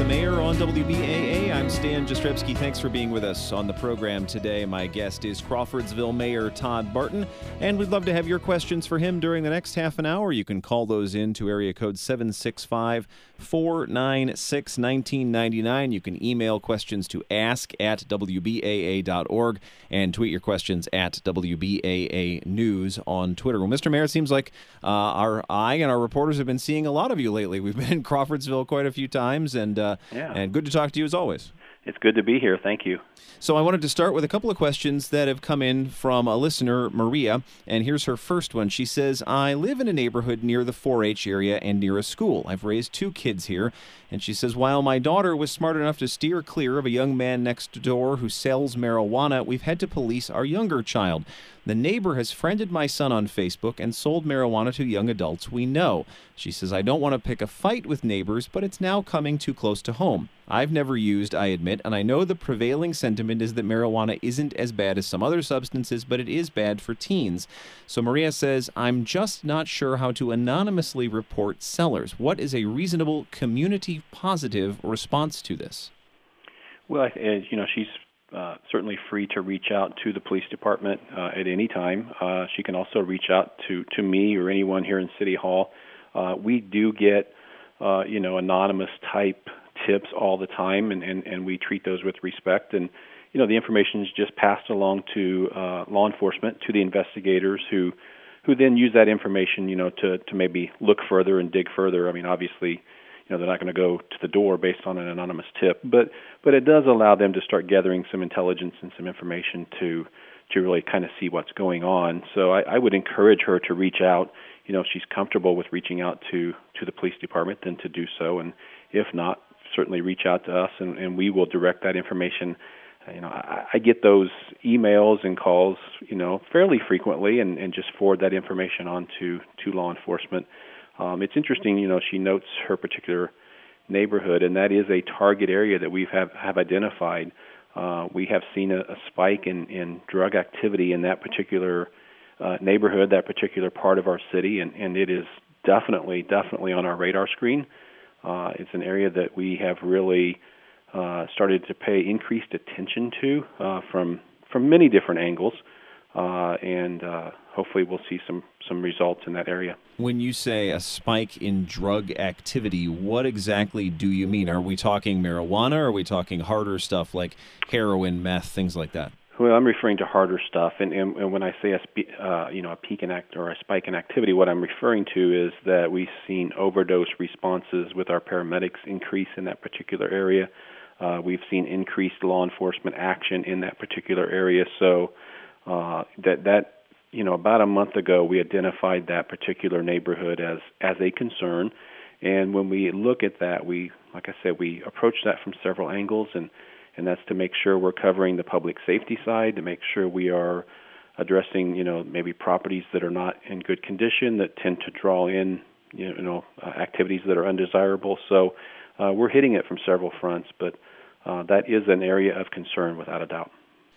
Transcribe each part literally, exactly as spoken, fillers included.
Mayor on W B A A. I'm Stan Jastrzebski. Thanks for being with us on the program today. My guest is Crawfordsville Mayor Todd Barton, and we'd love to have your questions for him during the next half an hour. You can call those in to area code seven six five, four nine six, one nine nine nine. You can email questions to ask at w b a a dot org and tweet your questions at W B A A News on Twitter. Well, Mister Mayor, it seems like uh, our I and our reporters have been seeing a lot of you lately. We've been in Crawfordsville quite a few times, and uh, yeah. and good to talk to you as always. It's good to be here. Thank you. So I wanted to start with a couple of questions that have come in from a listener, Maria, and here's her first one. She says, I live in a neighborhood near the four H area and near a school. I've raised two kids here, and she says, while my daughter was smart enough to steer clear of a young man next door who sells marijuana, we've had to police our younger child. The neighbor has friended my son on Facebook and sold marijuana to young adults we know. She says, I don't want to pick a fight with neighbors, but it's now coming too close to home. I've never used, I admit, and I know the prevailing sentiment is that marijuana isn't as bad as some other substances, but it is bad for teens. So Maria says, I'm just not sure how to anonymously report sellers. What is a reasonable community-positive response to this? Well, as you know, she's uh, certainly free to reach out to the police department uh, at any time. Uh, she can also reach out to, to me or anyone here in City Hall. Uh, we do get, uh, you know, anonymous type tips all the time, and, and, and we treat those with respect. And, you know, the information is just passed along to uh, law enforcement, to the investigators who who then use that information, you know, to, to maybe look further and dig further. I mean, obviously, you know, they're not going to go to the door based on an anonymous tip, but but it does allow them to start gathering some intelligence and some information to to really kind of see what's going on. So I, I would encourage her to reach out. You know, if she's comfortable with reaching out to, to the police department, then to do so. And if not, certainly reach out to us, and, and we will direct that information. Uh, you know, I, I get those emails and calls, you know, fairly frequently, and, and just forward that information on to, to law enforcement. Um, it's interesting, you know, she notes her particular neighborhood, and that is a target area that we have, have identified. Uh, we have seen a, a spike in, in drug activity in that particular uh, neighborhood, that particular part of our city, and, and it is definitely, definitely on our radar screen. Uh, it's an area that we have really uh, started to pay increased attention to uh, from from many different angles, uh, and uh, hopefully we'll see some, some results in that area. When you say a spike in drug activity, what exactly do you mean? Are we talking marijuana, or are we talking harder stuff like heroin, meth, things like that? Well, I'm referring to harder stuff, and, and, and when I say a spe- uh, you know a peak in act or a spike in activity, what I'm referring to is that we've seen overdose responses with our paramedics increase in that particular area. Uh, we've seen increased law enforcement action in that particular area. So uh, that that you know about a month ago, we identified that particular neighborhood as as a concern, and when we look at that, we like I said, we approach that from several angles, and And that's to make sure we're covering the public safety side, to make sure we are addressing, you know, maybe properties that are not in good condition, that tend to draw in, you know, uh, activities that are undesirable. So uh, we're hitting it from several fronts, but uh, that is an area of concern without a doubt.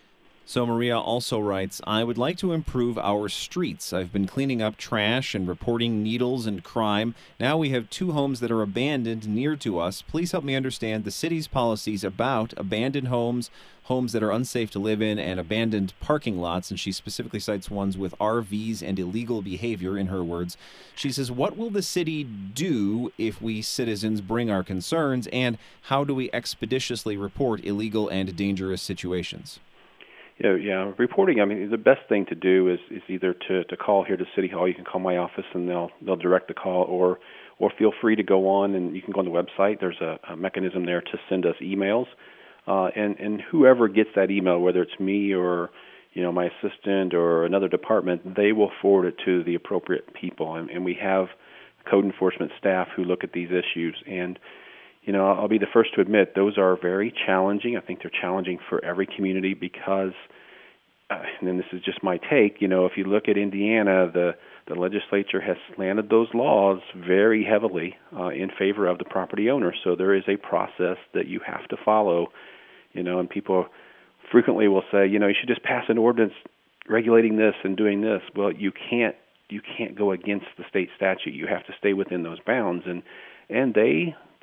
So Maria also writes, I would like to improve our streets. I've been cleaning up trash and reporting needles and crime. Now we have two homes that are abandoned near to us. Please help me understand the city's policies about abandoned homes, homes that are unsafe to live in, and abandoned parking lots. And she specifically cites ones with R Vs and illegal behavior, in her words. She says, what will the city do if we citizens bring our concerns, and how do we expeditiously report illegal and dangerous situations? You know, yeah, reporting. I mean, the best thing to do is, is either to, to call here to City Hall. You can call my office, and they'll they'll direct the call, or or feel free to go on and you can go on the website. There's a, a mechanism there to send us emails, uh, and and whoever gets that email, whether it's me or you know my assistant or another department, they will forward it to the appropriate people, and, and we have code enforcement staff who look at these issues. And You know, I'll be the first to admit those are very challenging. I think they're challenging for every community because, uh, and then this is just my take, you know, if you look at Indiana, the, the legislature has slanted those laws very heavily uh, in favor of the property owner. So there is a process that you have to follow, you know, and people frequently will say, you know, you should just pass an ordinance regulating this and doing this. Well, you can't, you can't go against the state statute. You have to stay within those bounds. And, and they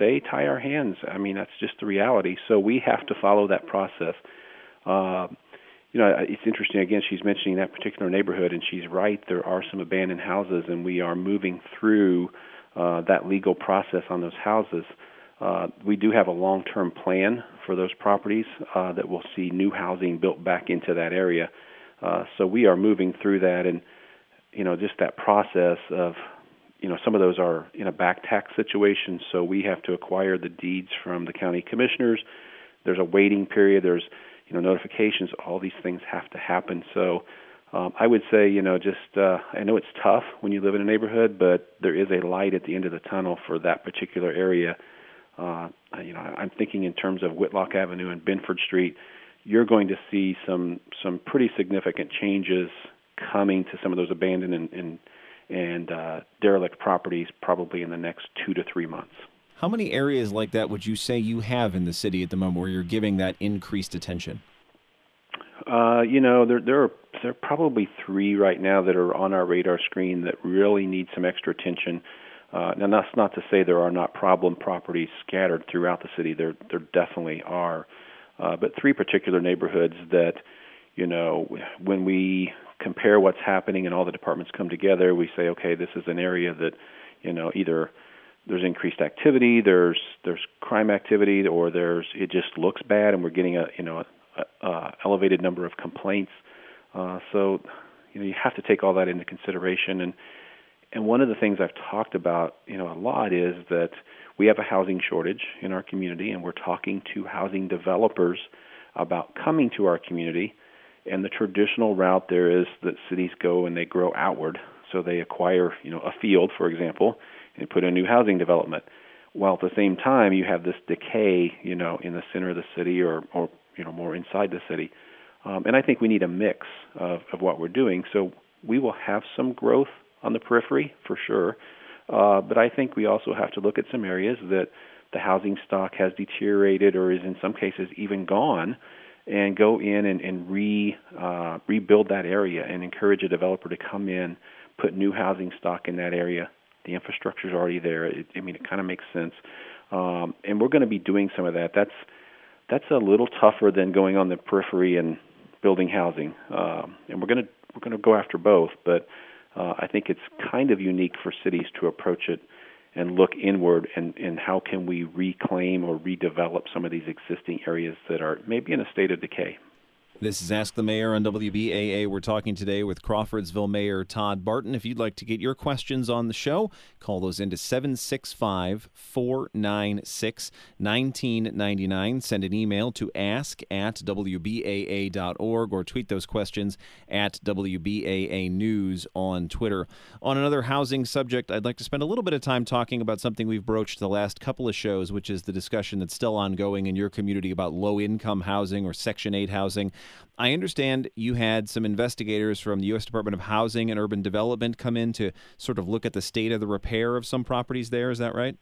stay, tie our hands. I mean, that's just the reality. So we have to follow that process. Uh, you know, it's interesting. Again, she's mentioning that particular neighborhood, and she's right. There are some abandoned houses, and we are moving through uh, that legal process on those houses. Uh, we do have a long-term plan for those properties uh, that will see new housing built back into that area. Uh, so we are moving through that, and you know, just that process of, you know, some of those are in a back tax situation, so we have to acquire the deeds from the county commissioners. There's a waiting period. There's, you know, notifications. All these things have to happen. So um, I would say, you know, just uh, I know it's tough when you live in a neighborhood, but there is a light at the end of the tunnel for that particular area. Uh, you know, I'm thinking in terms of Whitlock Avenue and Benford Street. You're going to see some some pretty significant changes coming to some of those abandoned and and, and uh, derelict properties probably in the next two to three months. How many areas like that would you say you have in the city at the moment where you're giving that increased attention? Uh, you know, there there are there are probably three right now that are on our radar screen that really need some extra attention. Uh, now, that's not to say there are not problem properties scattered throughout the city. There there definitely are. Uh, but three particular neighborhoods that, you know, when we compare what's happening and all the departments come together, we say, okay, this is an area that, you know, either there's increased activity, there's there's crime activity, or there's it just looks bad, and we're getting a you know a, a elevated number of complaints. Uh, so, you know, you have to take all that into consideration. And and one of the things I've talked about, you know, a lot is that we have a housing shortage in our community, and we're talking to housing developers about coming to our community. And the traditional route there is that cities go and they grow outward. So they acquire, you know, a field, for example, and put a new housing development. While at the same time you have this decay, you know, in the center of the city or, or you know, more inside the city. Um, and I think we need a mix of, of what we're doing. So we will have some growth on the periphery for sure. Uh, but I think we also have to look at some areas that the housing stock has deteriorated or is in some cases even gone, and go in and, and re uh, rebuild that area and encourage a developer to come in, put new housing stock in that area. The infrastructure is already there. It, I mean, it kind of makes sense. Um, and we're going to be doing some of that. That's that's a little tougher than going on the periphery and building housing. Um, and we're going to we're going to go after both. But uh, I think it's kind of unique for cities to approach it and look inward and, and how can we reclaim or redevelop some of these existing areas that are maybe in a state of decay. This is Ask the Mayor on W B A A. We're talking today with Crawfordsville Mayor Todd Barton. If you'd like to get your questions on the show, call those into seven six five, four nine six, one nine nine nine. Send an email to ask at W B A A dot org or tweet those questions at W B A A News on Twitter. On another housing subject, I'd like to spend a little bit of time talking about something we've broached the last couple of shows, which is the discussion that's still ongoing in your community about low-income housing or Section eight housing. I understand you had some investigators from the U S Department of Housing and Urban Development come in to sort of look at the state of the repair of some properties there. Is that right?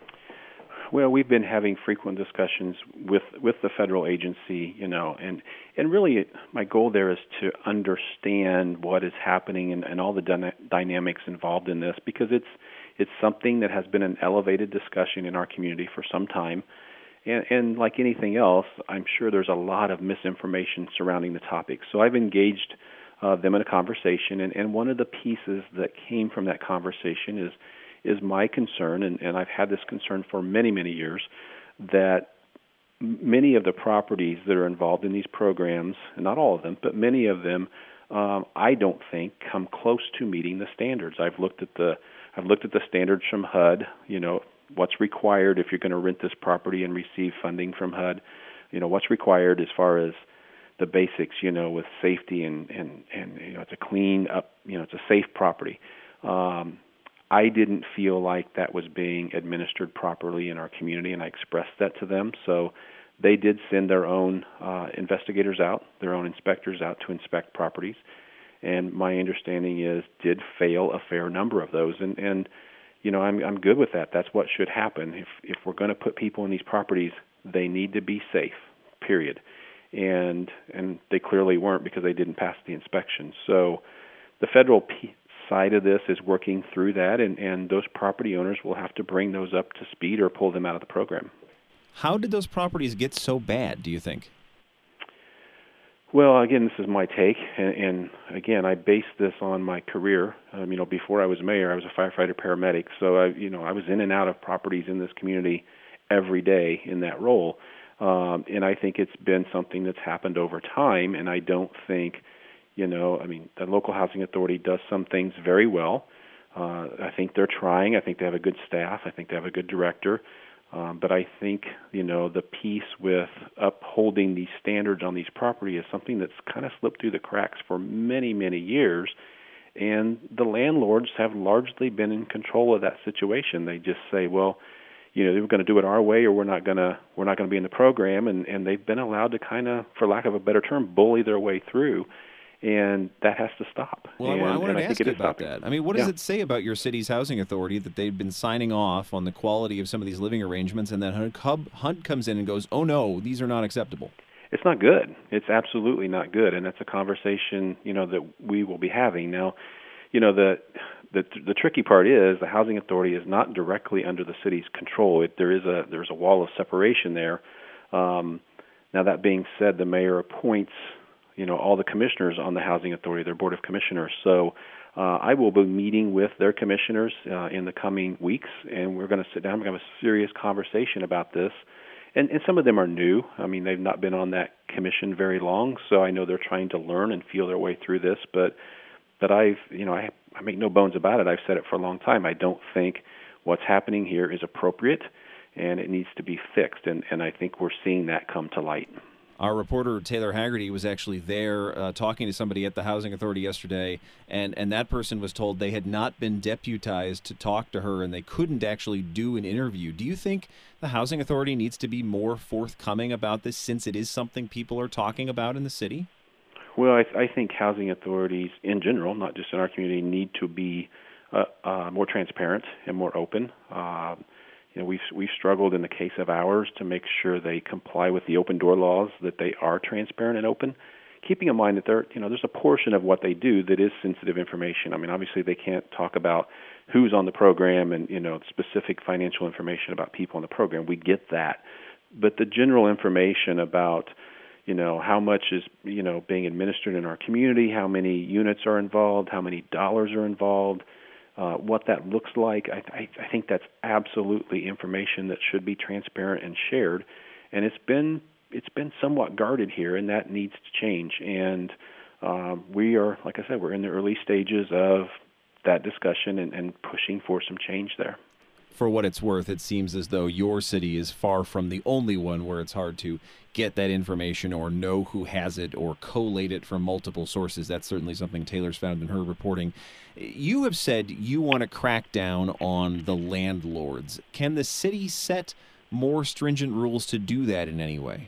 Well, we've been having frequent discussions with, with the federal agency, you know, and, and really my goal there is to understand what is happening and, and all the dyna- dynamics involved in this, because it's it's something that has been an elevated discussion in our community for some time. And, and like anything else, I'm sure there's a lot of misinformation surrounding the topic. So I've engaged uh, them in a conversation, and, and one of the pieces that came from that conversation is is my concern, and, and I've had this concern for many, many years, that many of the properties that are involved in these programs, and not all of them, but many of them, um, I don't think come close to meeting the standards. I've looked at the I've looked at the standards from H U D, you know, what's required if you're going to rent this property and receive funding from H U D, you know, what's required as far as the basics, you know, with safety and, and, and you know, it's a clean up, you know, it's a safe property. Um, I didn't feel like that was being administered properly in our community, and I expressed that to them. So they did send their own uh, investigators out, their own inspectors out to inspect properties. And my understanding is did fail a fair number of those. And, and you know, I'm I'm good with that. That's what should happen. If if we're going to put people in these properties, they need to be safe, period. And and they clearly weren't because they didn't pass the inspection. So the federal p- side of this is working through that, and, and those property owners will have to bring those up to speed or pull them out of the program. How did those properties get so bad, do you think? Well, again, this is my take, and, and again, I base this on my career. Um, you know, before I was mayor, I was a firefighter paramedic, so I, you know, I was in and out of properties in this community every day in that role, um, and I think it's been something that's happened over time. And I don't think, you know, I mean, the local housing authority does some things very well. Uh, I think they're trying. I think they have a good staff. I think they have a good director. Um, but I think, you know, the piece with upholding these standards on these properties is something that's kind of slipped through the cracks for many, many years. And the landlords have largely been in control of that situation. They just say, well, you know, we're going to do it our way, or we're not going to we're not going to be in the program. And, and they've been allowed to kind of, for lack of a better term, bully their way through. And that has to stop. Well, and, I wanted and to I ask think you it is about stopping. that. I mean, what does Yeah. it say about your city's housing authority that they've been signing off on the quality of some of these living arrangements, and then Hunt, Hunt comes in and goes, oh, no, these are not acceptable? It's not good. It's absolutely not good, and that's a conversation, you know, that we will be having. Now, you know, the the the tricky part is the housing authority is not directly under the city's control. It, there is a there's a wall of separation there. Um, now, that being said, the mayor appoints, you know, all the commissioners on the housing authority, their board of commissioners. So uh, I will be meeting with their commissioners uh, in the coming weeks, and we're going to sit down and have a serious conversation about this. And, and some of them are new. I mean, they've not been on that commission very long, so I know they're trying to learn and feel their way through this. But but I've, you know, I, I make no bones about it. I've said it for a long time. I don't think what's happening here is appropriate, and it needs to be fixed. And, and I think we're seeing that come to light. Our reporter, Taylor Haggerty, was actually there uh, talking to somebody at the Housing Authority yesterday, and, and that person was told they had not been deputized to talk to her, and they couldn't actually do an interview. Do you think the Housing Authority needs to be more forthcoming about this, since it is something people are talking about in the city? Well, I, I think housing authorities in general, not just in our community, need to be uh, uh, more transparent and more open. Uh, You know, we've we've struggled in the case of ours to make sure they comply with the open door laws, that they are transparent and open, keeping in mind that there, you know, there's a portion of what they do that is sensitive information. I mean, obviously they can't talk about who's on the program and, you know, specific financial information about people on the program. We get that, but the general information about, you know, how much is, you know, being administered in our community, how many units are involved, how many dollars are involved. Uh, what that looks like, I, I, I think that's absolutely information that should be transparent and shared, and it's been it's been somewhat guarded here, and that needs to change. And um, we are, like I said, we're in the early stages of that discussion and, and pushing for some change there. For what it's worth, it seems as though your city is far from the only one where it's hard to get that information or know who has it or collate it from multiple sources. That's certainly something Taylor's found in her reporting. You have said you want to crack down on the landlords. Can the city set more stringent rules to do that in any way?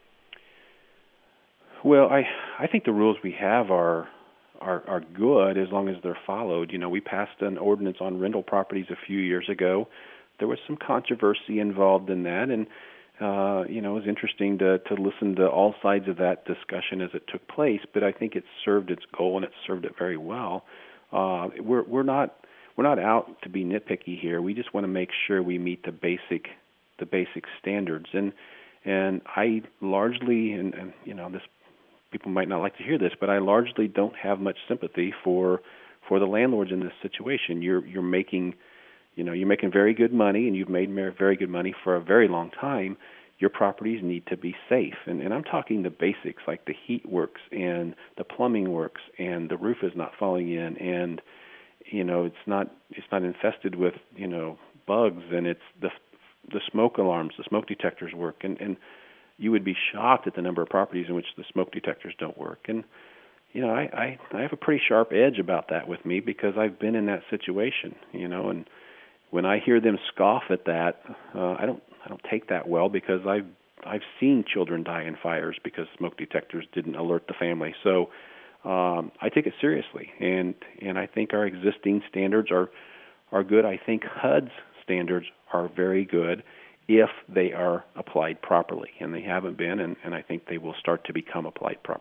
Well, I I think the rules we have are are are good as long as they're followed. You know, we passed an ordinance on rental properties a few years ago. There was some controversy involved in that, and uh, you know, it was interesting to to listen to all sides of that discussion as it took place. But I think it served its goal, and it served it very well. Uh, we're we're not we're not out to be nitpicky here. We just want to make sure we meet the basic the basic standards. And and I largely, and, and you know, this. People might not like to hear this, but I largely don't have much sympathy for for the landlords in this situation. You're you're making, you know, you're making very good money, and you've made very good money for a very long time. Your properties need to be safe, and, and I'm talking the basics like the heat works and the plumbing works, and the roof is not falling in, and you know it's not it's not infested with you know bugs, and it's the the smoke alarms, the smoke detectors work, and and you would be shocked at the number of properties in which the smoke detectors don't work. And, you know, I, I, I have a pretty sharp edge about that with me because I've been in that situation, you know, and when I hear them scoff at that, uh, I don't I don't take that well because I've, I've seen children die in fires because smoke detectors didn't alert the family. So um, I take it seriously, and, and I think our existing standards are, are good. I think H U D's standards are very good if they are applied properly, and they haven't been, and, and I think they will start to become applied properly.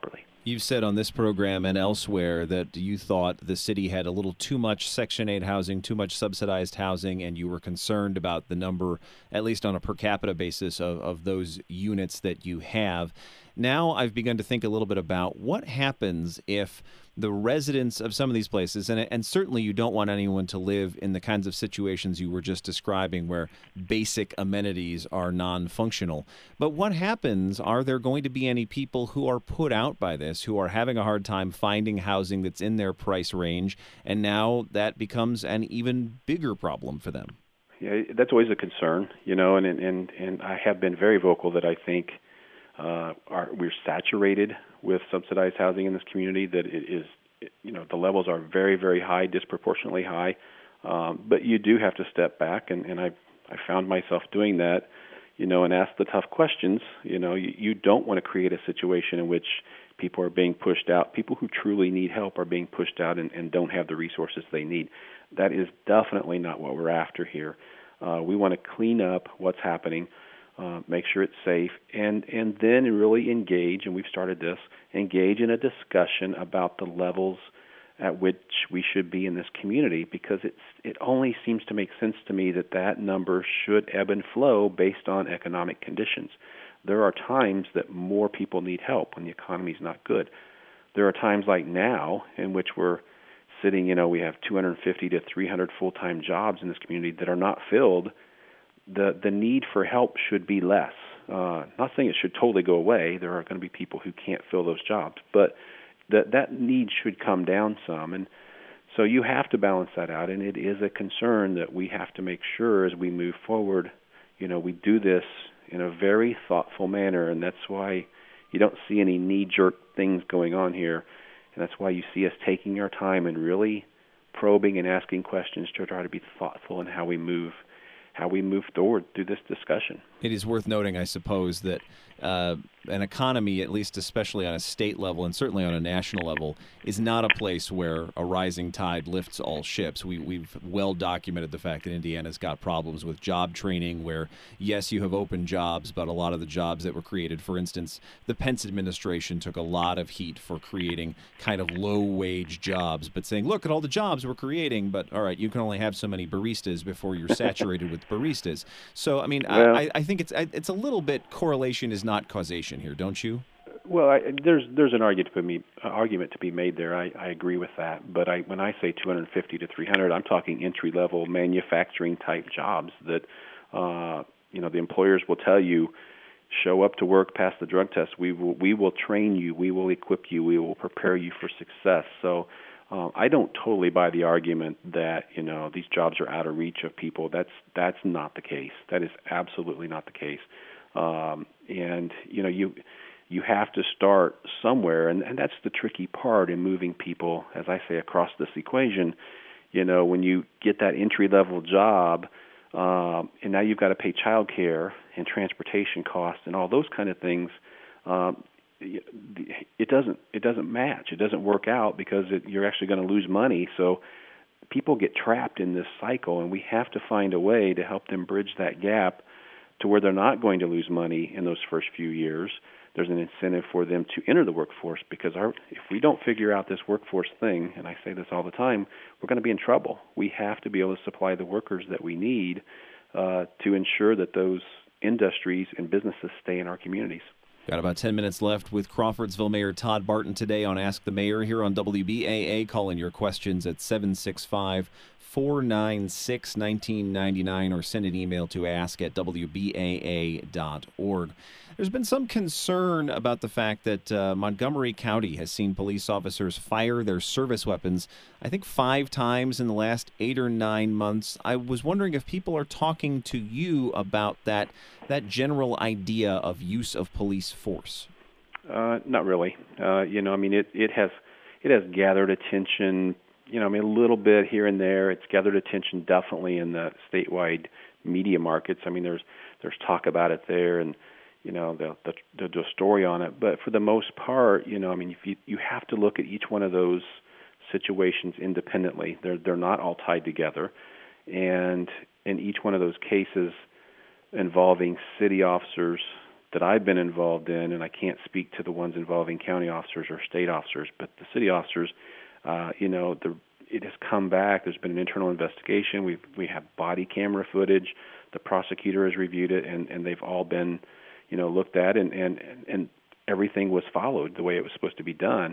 You've said on this program and elsewhere that you thought the city had a little too much Section eight housing, too much subsidized housing, and you were concerned about the number, at least on a per capita basis, of, of those units that you have. Now I've begun to think a little bit about what happens if the residents of some of these places, and, and certainly you don't want anyone to live in the kinds of situations you were just describing where basic amenities are non-functional. But what happens? Are there going to be any people who are put out by this, who are having a hard time finding housing that's in their price range, and now that becomes an even bigger problem for them? Yeah, that's always a concern, you know, and and and I have been very vocal that I think uh, our, we're saturated with subsidized housing in this community, that it is, you know, the levels are very, very high, disproportionately high. Um, but you do have to step back, and, and I I found myself doing that, you know, and ask the tough questions. You know, you, you don't want to create a situation in which people are being pushed out. People who truly need help are being pushed out and, and don't have the resources they need. That is definitely not what we're after here. Uh, we want to clean up what's happening. Uh, make sure it's safe, and, and then really engage, and we've started this, engage in a discussion about the levels at which we should be in this community, because it's, it only seems to make sense to me that that number should ebb and flow based on economic conditions. There are times that more people need help when the economy's not good. There are times like now in which we're sitting, you know, we have two hundred fifty to three hundred full-time jobs in this community that are not filled. The the need for help should be less. Uh, not saying it should totally go away. There are going to be people who can't fill those jobs, but that that need should come down some. And so you have to balance that out, and it is a concern that we have to make sure as we move forward, you know, we do this in a very thoughtful manner, and that's why you don't see any knee-jerk things going on here, and that's why you see us taking our time and really probing and asking questions to try to be thoughtful in how we move how we move forward through this discussion. It is worth noting, I suppose, that uh, an economy, at least especially on a state level and certainly on a national level, is not a place where a rising tide lifts all ships. We, we've well documented the fact that Indiana's got problems with job training where, yes, you have open jobs, but a lot of the jobs that were created, for instance, the Pence administration took a lot of heat for creating kind of low-wage jobs, but saying, look at all the jobs we're creating, but all right, you can only have so many baristas before you're saturated with baristas. So, I mean, well, I, I think it's it's a little bit correlation is not causation here, don't you? Well, I, there's there's an argument to be uh, argument to be made there. I, I agree with that. But I, when I say two hundred fifty to three hundred, I'm talking entry level manufacturing type jobs that uh, you know the employers will tell you, show up to work, pass the drug test. We will we will train you. We will equip you. We will prepare you for success. So. Uh, I don't totally buy the argument that, you know, these jobs are out of reach of people. That's that's not the case. That is absolutely not the case. Um, and, you know, you you have to start somewhere, and, and that's the tricky part in moving people, as I say, across this equation. You know, when you get that entry-level job, um, and now you've got to pay child care and transportation costs and all those kind of things, um, it doesn't it doesn't match. It doesn't work out because it, you're actually going to lose money. So people get trapped in this cycle, and we have to find a way to help them bridge that gap to where they're not going to lose money in those first few years. There's an incentive for them to enter the workforce, because our, if we don't figure out this workforce thing, and I say this all the time, we're going to be in trouble. We have to be able to supply the workers that we need uh, to ensure that those industries and businesses stay in our communities. Got about ten minutes left with Crawfordsville Mayor Todd Barton today on Ask the Mayor here on W B A A. Call in your questions at seven six five, four nine six, one nine nine nine or send an email to ask at w b a a dot org. There's been some concern about the fact that uh, Montgomery County has seen police officers fire their service weapons, I think five times in the last eight or nine months. I was wondering if people are talking to you about that that general idea of use of police force. Uh, not really. Uh, you know, I mean, it, it has it has gathered attention. You know, I mean, a little bit here and there. It's gathered attention definitely in the statewide media markets. I mean, there's there's talk about it there, and you know, the the the, the story on it. But for the most part, you know, I mean, if you you have to look at each one of those situations independently. They're they're not all tied together, and in each one of those cases involving city officers that I've been involved in, and I can't speak to the ones involving county officers or state officers, but the city officers, uh, you know, the, it has come back. There's been an internal investigation. We've we have body camera footage. The prosecutor has reviewed it, and, and they've all been, you know, looked at, and, and, and everything was followed the way it was supposed to be done.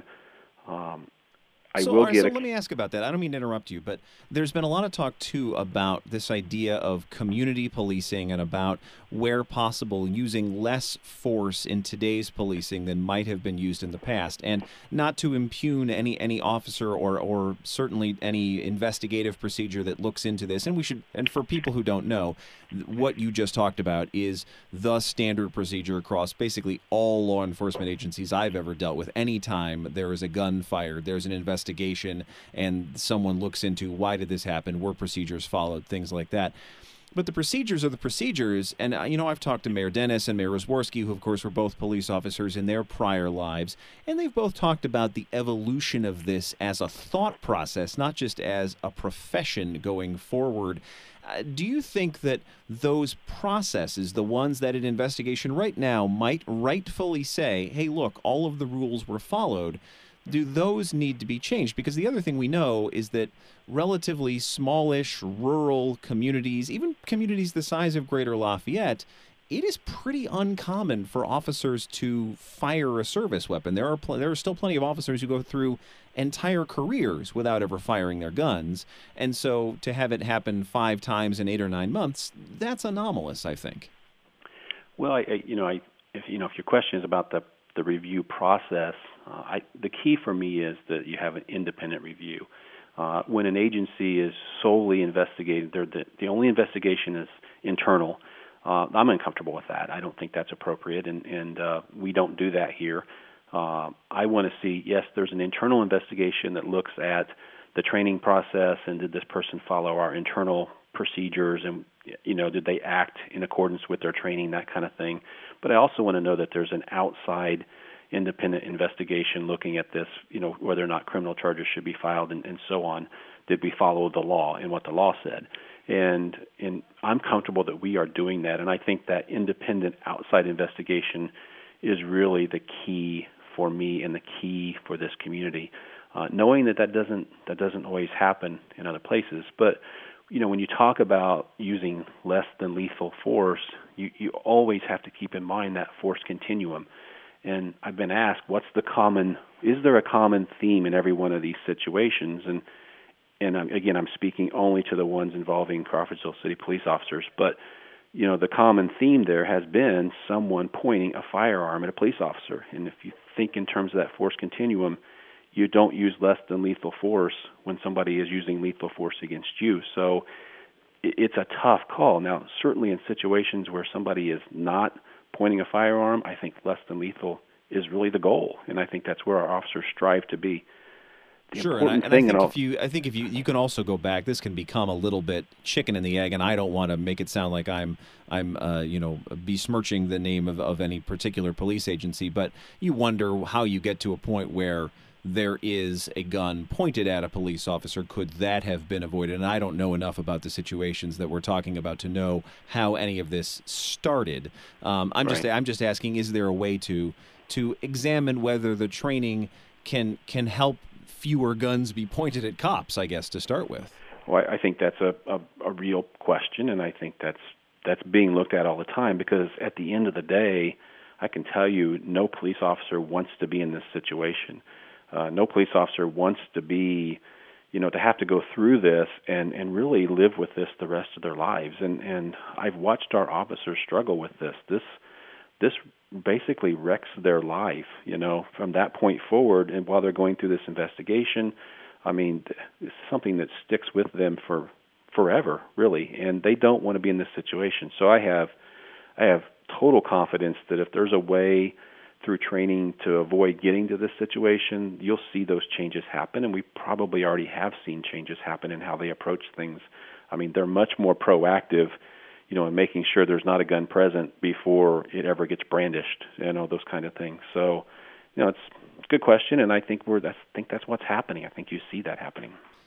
Um, I so, will right, get so a, let me ask about that. I don't mean to interrupt you, but there's been a lot of talk, too, about this idea of community policing and about, where possible, using less force in today's policing than might have been used in the past. And not to impugn any any officer or or certainly any investigative procedure that looks into this. And we should, and for people who don't know, what you just talked about is the standard procedure across basically all law enforcement agencies I've ever dealt with. Anytime there is a gun fired, there's an investigation, and someone looks into why did this happen, were procedures followed, things like that. But the procedures are the procedures, and, you know, I've talked to Mayor Dennis and Mayor Rosworski, who, of course, were both police officers in their prior lives, and they've both talked about the evolution of this as a thought process, not just as a profession going forward. Uh, do you think that those processes, the ones that an investigation right now might rightfully say, hey, look, all of the rules were followed, do those need to be changed? Because the other thing we know is that relatively smallish rural communities, even communities the size of Greater Lafayette, it is pretty uncommon for officers to fire a service weapon. There are pl- there are still plenty of officers who go through entire careers without ever firing their guns. And so to have it happen five times in eight or nine months, that's anomalous, I think. Well, I, I you know, I if you know if your question is about the the review process, uh, I, the key for me is that you have an independent review. Uh, when an agency is solely investigating, the, the only investigation is internal. Uh, I'm uncomfortable with that. I don't think that's appropriate, and, and uh, we don't do that here. Uh, I want to see, yes, there's an internal investigation that looks at the training process and did this person follow our internal procedures, and, you know, did they act in accordance with their training, that kind of thing. But I also want to know that there's an outside independent investigation looking at this, you know, whether or not criminal charges should be filed and, and so on. Did we follow the law and what the law said? And and I'm comfortable that we are doing that, and I think that independent outside investigation is really the key for me and the key for this community. Uh, knowing that that doesn't that doesn't always happen in other places, but you know, when you talk about using less than lethal force, you, you always have to keep in mind that force continuum. And I've been asked, what's the common, is there a common theme in every one of these situations? And and I'm, again, I'm speaking only to the ones involving Crawfordsville City police officers. But, you know, the common theme there has been someone pointing a firearm at a police officer. And if you think in terms of that force continuum, you don't use less than lethal force when somebody is using lethal force against you. So it's a tough call. Now, certainly in situations where somebody is not pointing a firearm, I think less than lethal is really the goal, and I think that's where our officers strive to be. The sure, and I, and I think if you, I think if you, you can also go back. This can become a little bit chicken and the egg, and I don't want to make it sound like I'm, I'm, uh, you know, besmirching the name of, of any particular police agency. But you wonder how you get to a point where there is a gun pointed at a police officer. Could that have been avoided? And I don't know enough about the situations that we're talking about to know how any of this started. Um, I'm right. just, I'm just asking: is there a way to to examine whether the training can can help fewer guns be pointed at cops, I guess, to start with? Well, I think that's a, a, a real question, and I think that's that's being looked at all the time, because at the end of the day, I can tell you no police officer wants to be in this situation. Uh, no police officer wants to be, you know, to have to go through this and, and really live with this the rest of their lives. And, and I've watched our officers struggle with this. This this basically wrecks their life, you know, from that point forward. And while they're going through this investigation, I mean, it's something that sticks with them for forever, really. And they don't want to be in this situation. So I have I have total confidence that if there's a way through training to avoid getting to this situation, you'll see those changes happen, and we probably already have seen changes happen in how they approach things. I mean, they're much more proactive, you know, in making sure there's not a gun present before it ever gets brandished, you know, those kind of things. So, you know, it's, it's a good question, and I think we're that's, I think that's what's happening. I think you see that happening.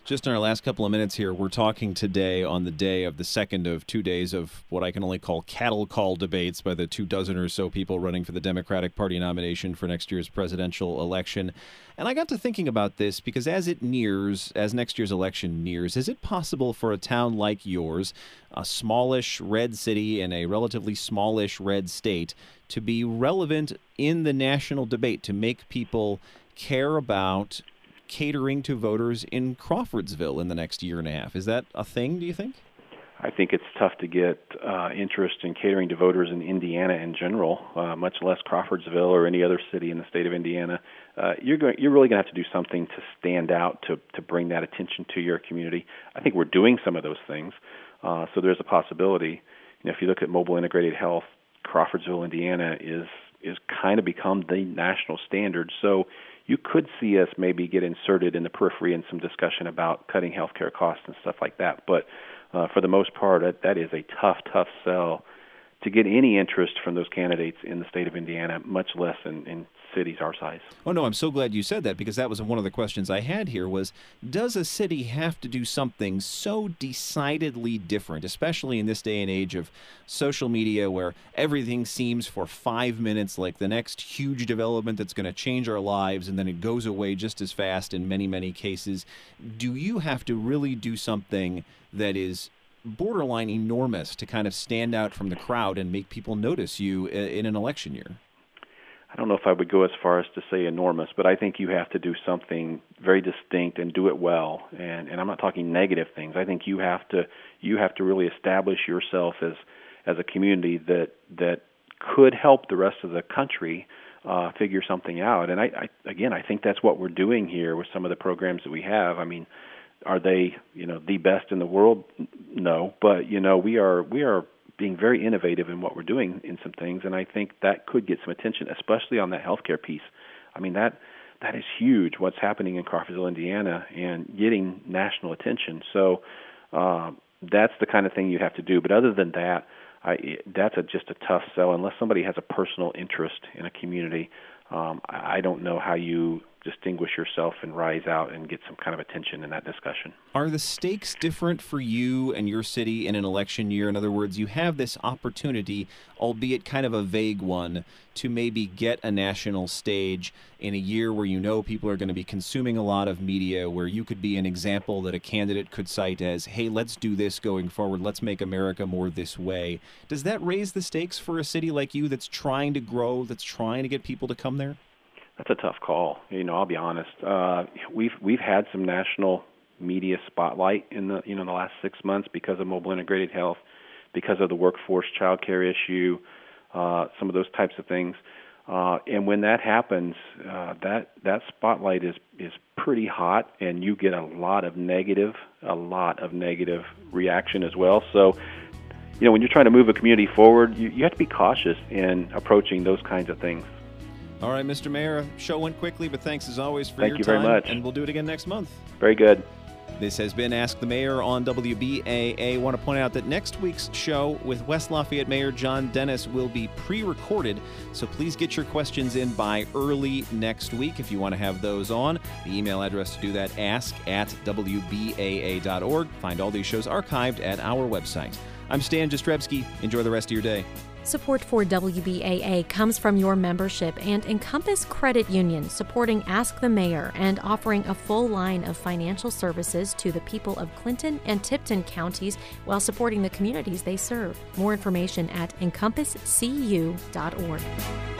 Just in our last couple of minutes here, we're talking today on the day of the second of two days of what I can only call cattle call debates by the two dozen or so people running for the Democratic Party nomination for next year's presidential election. And I got to thinking about this because as it nears, as next year's election nears, is it possible for a town like yours, a smallish red city in a relatively smallish red state, to be relevant in the national debate, to make people care about catering to voters in Crawfordsville in the next year and a half? Is that a thing, do you think? I think it's tough to get uh, interest in catering to voters in Indiana in general, uh, much less Crawfordsville or any other city in the state of Indiana. Uh, you're going, you're really going to have to do something to stand out to to bring that attention to your community. I think we're doing some of those things, uh, so there's a possibility. You know, if you look at mobile integrated health, Crawfordsville, Indiana is is kind of become the national standard. So you could see us maybe get inserted in the periphery in some discussion about cutting healthcare costs and stuff like that. But uh, for the most part, that, that is a tough, tough sell to get any interest from those candidates in the state of Indiana, much less in, in cities our size. Oh, no, I'm so glad you said that, because that was one of the questions I had here was, does a city have to do something so decidedly different, especially in this day and age of social media where everything seems for five minutes like the next huge development that's going to change our lives, and then it goes away just as fast in many, many cases? Do you have to really do something that is borderline enormous to kind of stand out from the crowd and make people notice you in an election year? I don't know if I would go as far as to say enormous, but I think you have to do something very distinct and do it well. And, and I'm not talking negative things. I think you have to you have to really establish yourself as as a community that that could help the rest of the country uh, figure something out. And I, I again, I think that's what we're doing here with some of the programs that we have. I mean, are they, you know, the best in the world? No, but you know, we are we are being very innovative in what we're doing in some things, and I think that could get some attention, especially on that healthcare piece. I mean, that that is huge, what's happening in Crawfordsville, Indiana, and getting national attention. So uh, that's the kind of thing you have to do. But other than that, I, that's a, just a tough sell. Unless somebody has a personal interest in a community, um, I don't know how you distinguish yourself and rise out and get some kind of attention in that discussion. Are the stakes different for you and your city in an election year? In other words, you have this opportunity, albeit kind of a vague one, to maybe get a national stage in a year where you know people are going to be consuming a lot of media, where you could be an example that a candidate could cite as, hey, let's do this going forward. Let's make America more this way. Does that raise the stakes for a city like you that's trying to grow, that's trying to get people to come there? That's a tough call. You know, I'll be honest. Uh, we've we've had some national media spotlight in the you know the last six months because of mobile integrated health, because of the workforce child care issue, uh, some of those types of things. Uh, and when that happens, uh, that that spotlight is is pretty hot, and you get a lot of negative, a lot of negative reaction as well. So, you know, when you're trying to move a community forward, you, you have to be cautious in approaching those kinds of things. All right, Mister Mayor, show went quickly, but thanks as always for Thank your you time. very much. And we'll do it again next month. Very good. This has been Ask the Mayor on W B A A. I want to point out that next week's show with West Lafayette Mayor John Dennis will be pre-recorded, so please get your questions in by early next week if you want to have those on. The email address to do that, ask at W B A A dot org. Find all these shows archived at our website. I'm Stan Jastrzebski. Enjoy the rest of your day. Support for W B A A comes from your membership and Encompass Credit Union, supporting Ask the Mayor and offering a full line of financial services to the people of Clinton and Tipton counties while supporting the communities they serve. More information at encompass c u dot org.